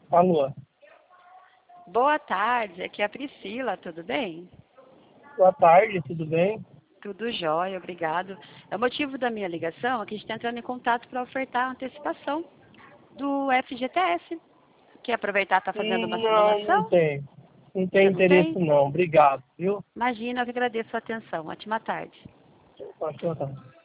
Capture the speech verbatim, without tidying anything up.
Alô? Boa tarde, aqui é a Priscila, tudo bem? Boa tarde, tudo bem? Tudo jóia, obrigado. É o motivo da minha ligação é que a gente está entrando em contato para ofertar a antecipação do F G T S. Quer aproveitar e está fazendo uma Hum, Não, não simulação? tem. Não tem Você não interesse tem? não, obrigado, viu? Imagina, eu que agradeço a atenção. Ótima tarde. Pode botar.